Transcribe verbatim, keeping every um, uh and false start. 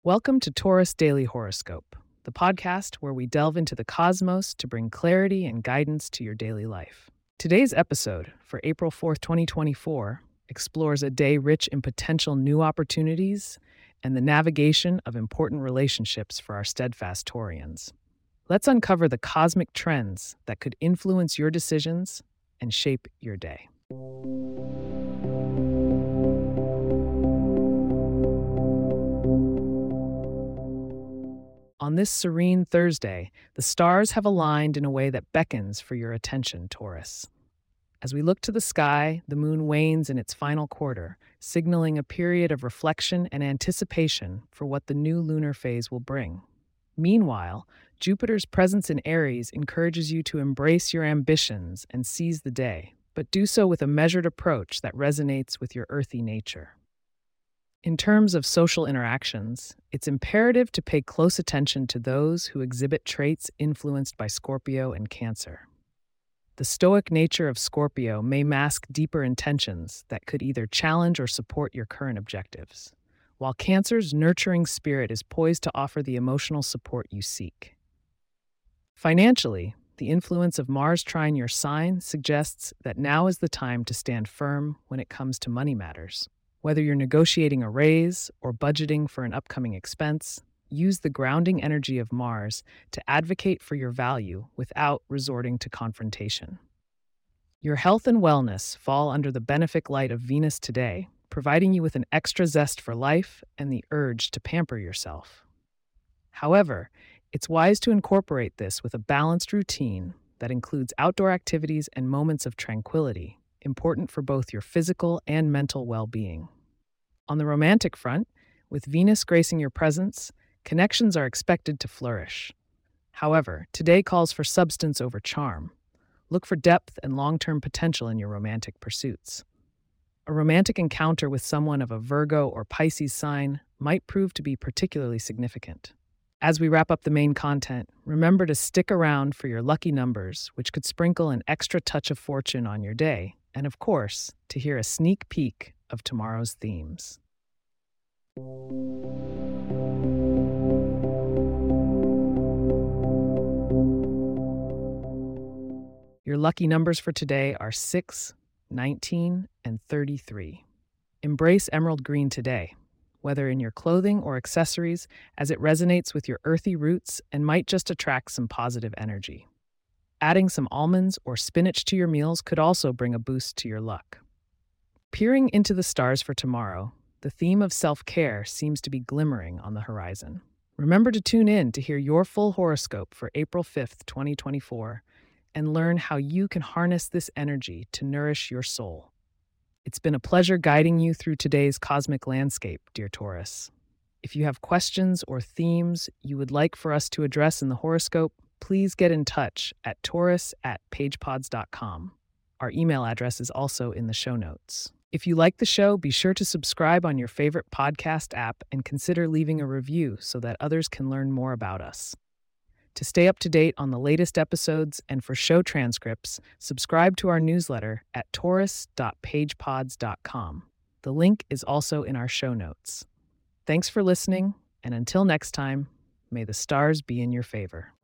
Welcome to Taurus Daily Horoscope, the podcast where we delve into the cosmos to bring clarity and guidance to your daily life. Today's episode, for April fourth, twenty twenty-four, explores a day rich in potential new opportunities and the navigation of important relationships for our steadfast Taurians. Let's uncover the cosmic trends that could influence your decisions and shape your day. On this serene Thursday, the stars have aligned in a way that beckons for your attention, Taurus. As we look to the sky, the moon wanes in its final quarter, signaling a period of reflection and anticipation for what the new lunar phase will bring. Meanwhile, Jupiter's presence in Aries encourages you to embrace your ambitions and seize the day, but do so with a measured approach that resonates with your earthy nature. In terms of social interactions, it's imperative to pay close attention to those who exhibit traits influenced by Scorpio and Cancer. The stoic nature of Scorpio may mask deeper intentions that could either challenge or support your current objectives, while Cancer's nurturing spirit is poised to offer the emotional support you seek. Financially, the influence of Mars trine your sign suggests that now is the time to stand firm when it comes to money matters. Whether you're negotiating a raise or budgeting for an upcoming expense, use the grounding energy of Mars to advocate for your value without resorting to confrontation. Your health and wellness fall under the benefic light of Venus today, providing you with an extra zest for life and the urge to pamper yourself. However, it's wise to incorporate this with a balanced routine that includes outdoor activities and moments of tranquility, important for both your physical and mental well-being. On the romantic front, with Venus gracing your presence, connections are expected to flourish. However, today calls for substance over charm. Look for depth and long-term potential in your romantic pursuits. A romantic encounter with someone of a Virgo or Pisces sign might prove to be particularly significant. As we wrap up the main content, remember to stick around for your lucky numbers, which could sprinkle an extra touch of fortune on your day, and of course, to hear a sneak peek of tomorrow's themes. Your lucky numbers for today are six, nineteen, and thirty-three. Embrace emerald green today, whether in your clothing or accessories, as it resonates with your earthy roots and might just attract some positive energy. Adding some almonds or spinach to your meals could also bring a boost to your luck. Peering into the stars for tomorrow, the theme of self-care seems to be glimmering on the horizon. Remember to tune in to hear your full horoscope for April fifth, twenty twenty-four, and learn how you can harness this energy to nourish your soul. It's been a pleasure guiding you through today's cosmic landscape, dear Taurus. If you have questions or themes you would like for us to address in the horoscope, please get in touch at taurus at pagepods dot com. Our email address is also in the show notes. If you like the show, be sure to subscribe on your favorite podcast app and consider leaving a review so that others can learn more about us. To stay up to date on the latest episodes and for show transcripts, subscribe to our newsletter at taurus dot pagepods dot com. The link is also in our show notes. Thanks for listening, and until next time, may the stars be in your favor.